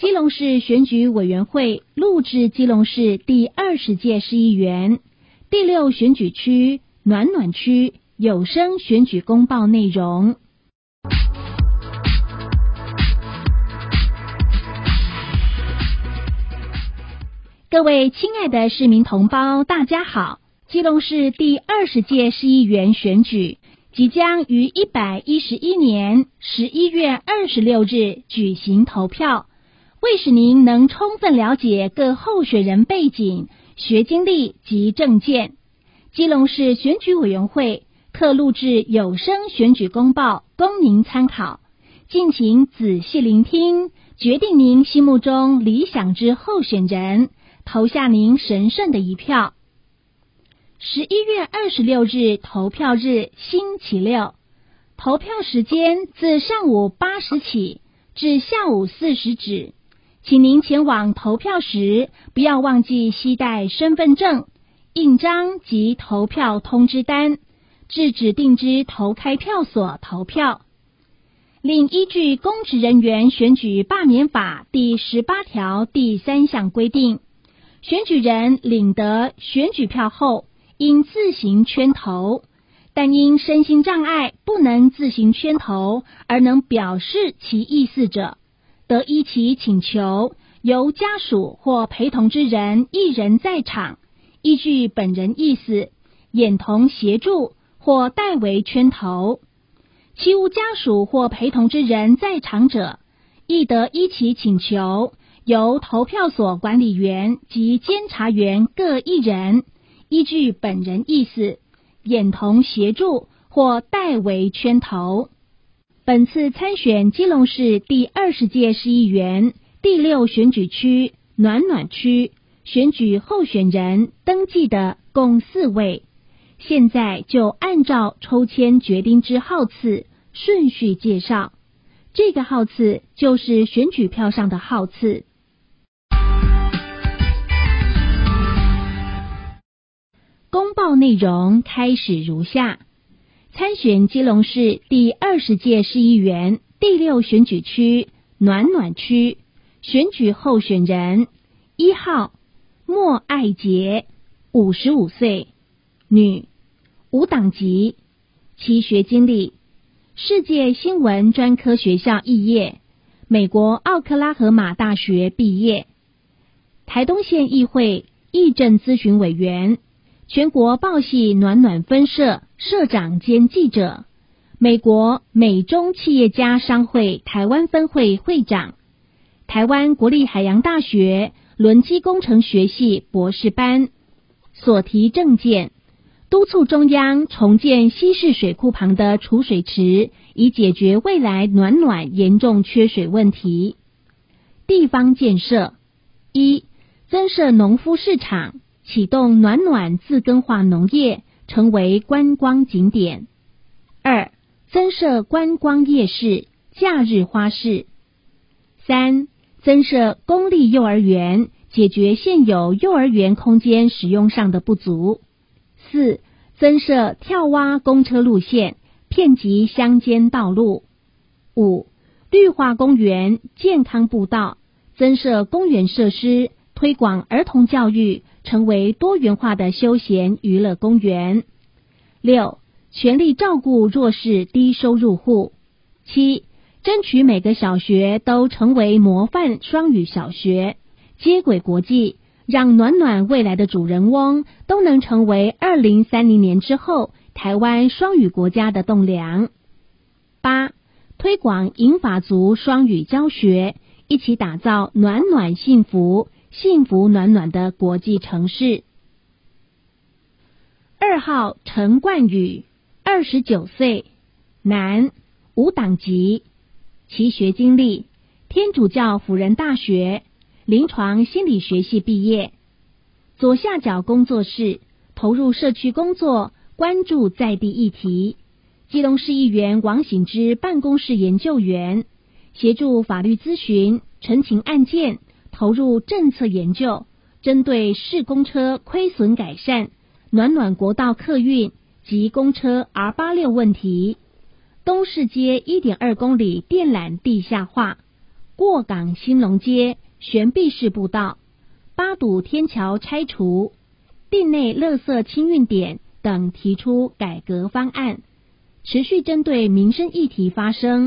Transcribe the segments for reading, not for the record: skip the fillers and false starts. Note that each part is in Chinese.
基隆市选举委员会录制基隆市第20届市议员第6选举区暖暖区有声选举公报内容。各位亲爱的市民同胞，大家好！基隆市第20届市议员选举即将于111年11月26日举行投票。为使您能充分了解各候选人背景、学经历及政见，基隆市选举委员会特录制有声选举公报供您参考，敬请仔细聆听，决定您心目中理想之候选人，投下您神圣的一票。11月26日投票日，星期六，投票时间自上午8时起至下午4时止。请您前往投票时，不要忘记携带身份证、印章及投票通知单，至指定之投开票所投票。另依据《公职人员选举罢免法》第18条第3项规定，选举人领得选举票后，应自行圈投，但因身心障碍不能自行圈投而能表示其意思者，得依其请求，由家属或陪同之人一人在场，依据本人意思，眼同协助或代为圈投。其无家属或陪同之人在场者，亦得依其请求，由投票所管理员及监察员各一人，依据本人意思，眼同协助或代为圈投。本次参选基隆市第20届市议员第6选举区暖暖区选举候选人登记的共4位，现在就按照抽签决定之号次顺序介绍。这个号次就是选举票上的号次。公报内容开始如下：参选基隆市第20届市议员第6选举区暖暖区选举候选人1号莫爱杰，55岁，女，无党籍，其学经历：世界新闻专科学校肄业，美国奥克拉荷马大学毕业，台东县议会议政咨询委员，全国报系暖暖分社社长兼记者，美国美中企业家商会台湾分会会长，台湾国立海洋大学轮机工程学系博士班。所提政见：督促中央重建西势水库旁的储水池，以解决未来暖暖严重缺水问题。地方建设： 1. 增设农夫市场，启动暖暖自耕化农业，成为观光景点。 2. 增设观光夜市、假日花市。 3. 增设公立幼儿园，解决现有幼儿园空间使用上的不足。 4. 增设跳蛙公车路线，遍及乡间道路。 5. 绿化公园、健康步道，增设公园设施，推广儿童教育，成为多元化的休闲娱乐公园。 6. 全力照顾弱势低收入户。 7. 争取每个小学都成为模范双语小学，接轨国际，让暖暖未来的主人翁都能成为2030年之后台湾双语国家的栋梁。 8. 推广银发族双语教学，一起打造暖暖幸福、幸福暖暖的国际城市。2号陈冠宇，29岁，男，无党籍，其学经历：天主教辅仁大学临床心理学系毕业，左下角工作室，投入社区工作，关注在地议题。基隆市议员王醒之办公室研究员，协助法律咨询、陈情案件，投入政策研究，针对市公车亏损改善、暖暖国道客运及公车 R86 问题，东市街 1.2 公里电缆地下化， 过港兴隆街悬臂式步道、八堵天桥拆除、町内垃圾清运点等提出改革方案，持续针对民生议题发声。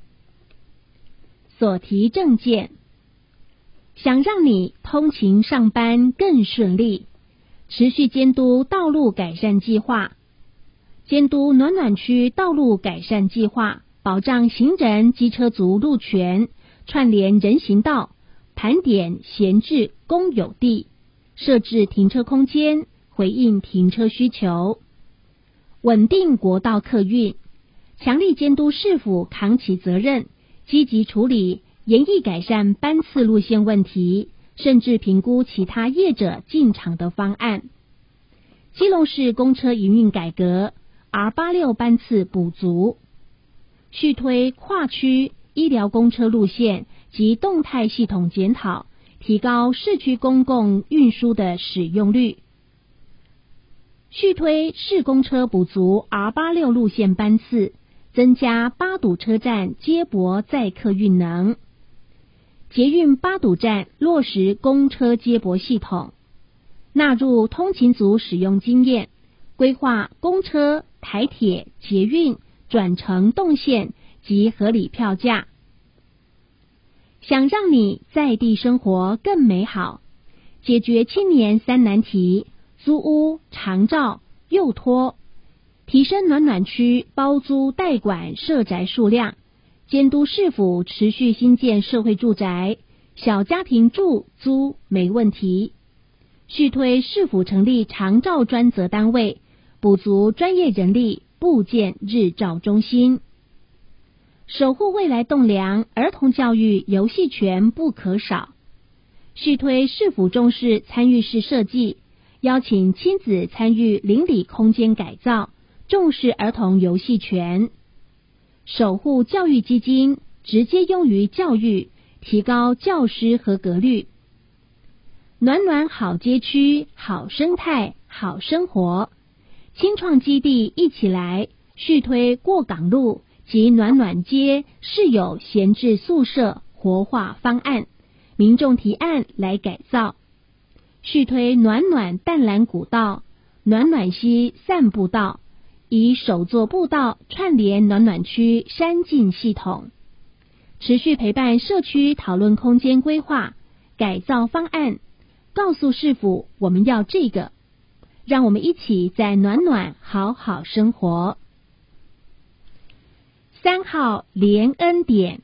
所提政见，想让你通勤上班更顺利，持续监督道路改善计划，监督暖暖区道路改善计划，保障行人、机车族路权，串联人行道，盘点闲置公有地，设置停车空间，回应停车需求，稳定国道客运，强力监督市府扛起责任，积极处理研议改善班次路线问题，甚至评估其他业者进场的方案。基隆市公车营运改革 ，R86 班次补足，续推跨区医疗公车路线及动态系统检讨，提高市区公共运输的使用率。续推市公车补足 R86 路线班次，增加八堵车站接驳载客运能。捷运八堵站落实公车接驳系统，纳入通勤族使用经验，规划公车、台铁、捷运转乘动线及合理票价。想让你在地生活更美好，解决青年三难题：租屋、长照、幼托，提升暖暖区包租代管社宅数量，监督市府持续新建社会住宅，小家庭住租没问题。续推市府成立长照专责单位，补足专业人力，布建日照中心。守护未来栋梁，儿童教育游戏权不可少。续推市府重视参与式设计，邀请亲子参与邻里空间改造，重视儿童游戏权。守护教育基金直接用于教育，提高教师合格率。暖暖好街区，好生态，好生活。青创基地一起来，续推过港路及暖暖街市有闲置宿舍活化方案，民众提案来改造。续推暖暖淡蓝古道、暖暖溪散步道，以手作步道串联暖暖区山径系统，持续陪伴社区讨论空间规划、改造方案，告诉市府我们要这个，让我们一起在暖暖好好生活。3号连恩典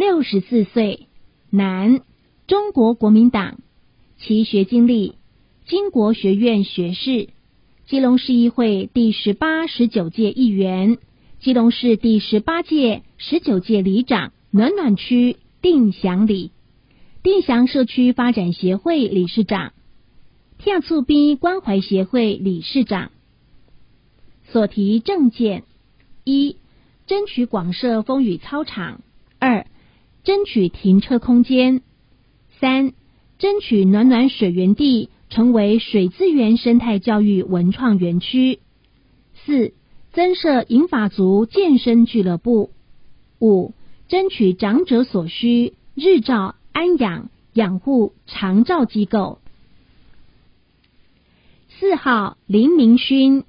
，64岁，男，中国国民党，其学经历：经国学院学士，基隆市议会第18、19届议员，基隆市第18届、19届里长，暖暖区定祥里，定祥社区发展协会理事长，跳厝边关怀协会理事长。所提政见：一、争取广设风雨操场；二、争取停车空间；三、争取暖暖水源地成为水资源生态教育文创园区；四、增设银发族健身俱乐部；五、争取长者所需日照、安养、养护长照机构。4号林明勋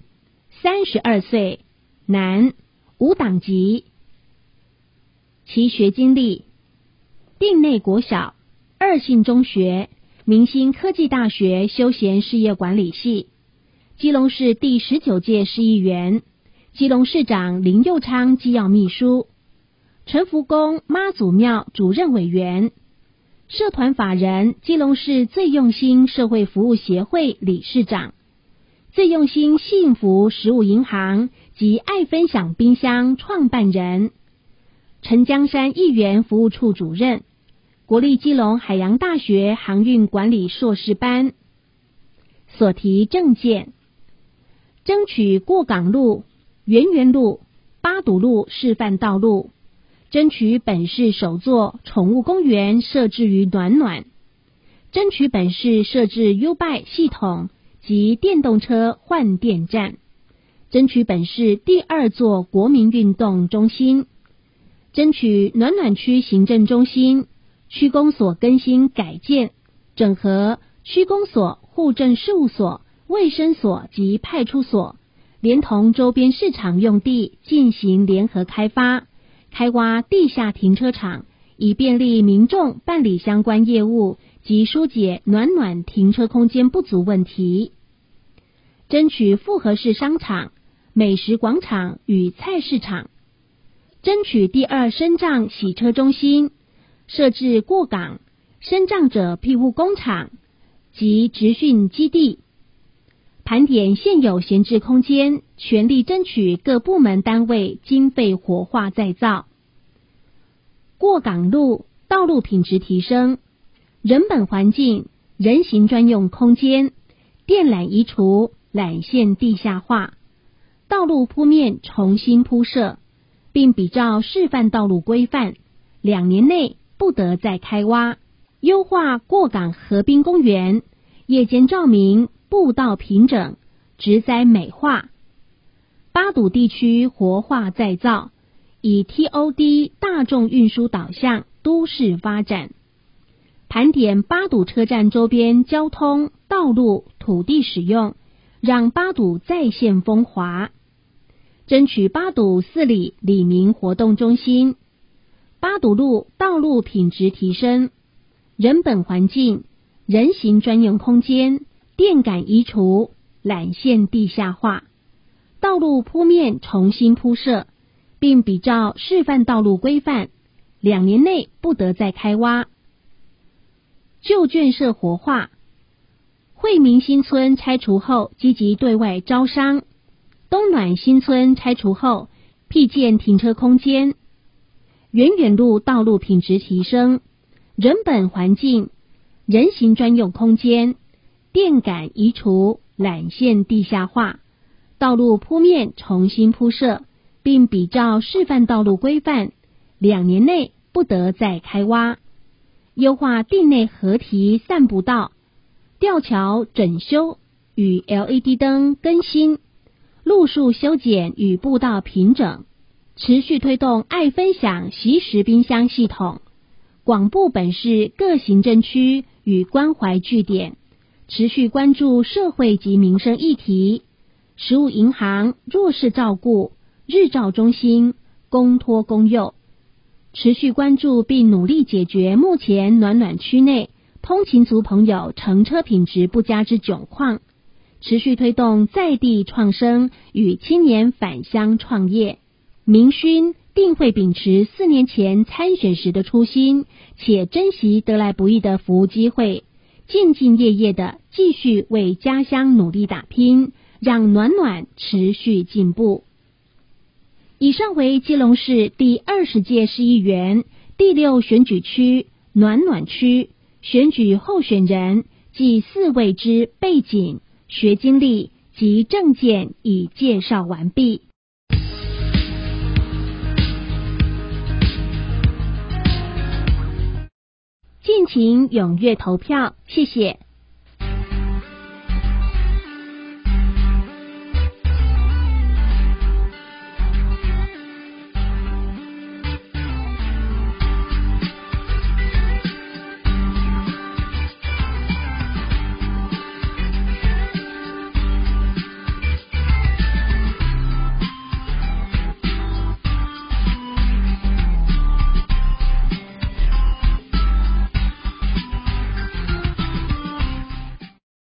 ，32岁，男，无党籍，其学经历：定内国小、二信中学、明星科技大学休闲事业管理系，基隆市第19届市议员，基隆市长林右昌机要秘书，陈福宫妈祖庙主任委员，社团法人基隆市最用心社会服务协会理事长，最用心幸福食物银行及爱分享冰箱创办人，陈江山议员服务处主任，国立基隆海洋大学航运管理硕士班。所提政见：争取过港路、圆圆路、八堵路示范道路，争取本市首座宠物公园设置于暖暖，争取本市设置 U-Bike 系统及电动车换电站，争取本市第2座国民运动中心，争取暖暖区行政中心区公所更新改建，整合区公所、户政事务所、卫生所及派出所，连同周边市场用地进行联合开发，开挖地下停车场，以便利民众办理相关业务及疏解暖暖停车空间不足问题。争取复合式商场、美食广场与菜市场，争取第二身障洗车中心，设置过港、身障者庇护工厂及职训基地，盘点现有闲置空间，全力争取各部门单位经费活化再造。过港路道路品质提升，人本环境、人行专用空间，电缆移除，缆线地下化，道路铺面重新铺设，并比照示范道路规范，2年内不得再开挖。优化过港河滨公园，夜间照明，步道平整，植栽美化。八堵地区活化再造，以 TOD 大众运输导向都市发展，盘点八堵车站周边交通、道路、土地使用，让八堵再现风华。争取八堵4里里民活动中心，八堵路道路品质提升，人本环境、人行专用空间，电杆移除，缆线地下化，道路铺面重新铺设，并比照示范道路规范，2年内不得再开挖。旧眷舍活化，惠民新村拆除后积极对外招商，东暖新村拆除后辟建停车空间，远远路道路品质提升，人本环境、人行专用空间，电杆移除，缆线地下化，道路铺面重新铺设，并比照示范道路规范，2年内不得再开挖。优化地内河堤散步道，吊桥整修与 LED 灯更新，路树修剪与步道平整，持续推动爱分享惜食冰箱系统，广布本市各行政区与关怀据点，持续关注社会及民生议题，食物银行、弱势照顾、日照中心、公托公幼，持续关注并努力解决目前暖暖区内通勤族朋友乘车品质不佳之窘况，持续推动在地创生与青年返乡创业。明勋定会秉持4年前参选时的初心，且珍惜得来不易的服务机会，兢兢业业地继续为家乡努力打拼，让暖暖持续进步。以上为基隆市第20届市议员第6选举区暖暖区选举候选人及4位之背景、学经历及政见已介绍完毕。敬请踊跃投票，谢谢。